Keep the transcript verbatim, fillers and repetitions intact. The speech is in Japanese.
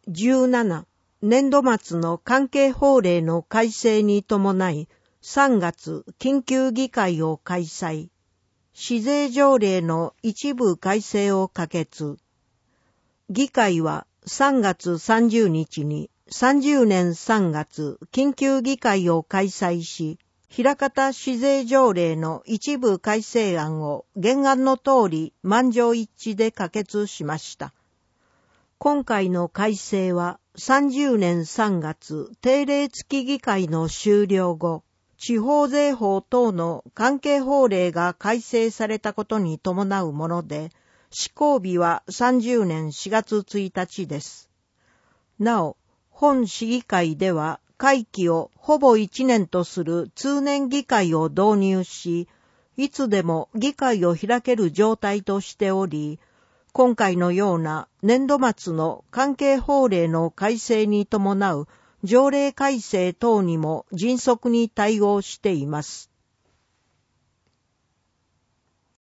じゅうなな、年度末の関係法令の改正に伴い、さんがつ緊急議会を開催。市税条例の一部改正を可決。議会はさんがつさんじゅうにちにさんじゅうねんさんがつ緊急議会を開催し、枚方市税条例の一部改正案を原案の通り満場一致で可決しました。今回の改正はさんじゅうねんさんがつ定例付き議会の終了後、地方税法等の関係法令が改正されたことに伴うもので、施行日はさんじゅうねんしがつついたちです。なお、本市議会では会期をほぼいちねんとする通年議会を導入し、いつでも議会を開ける状態としており、今回のような年度末の関係法令の改正に伴う条例改正等にも迅速に対応しています。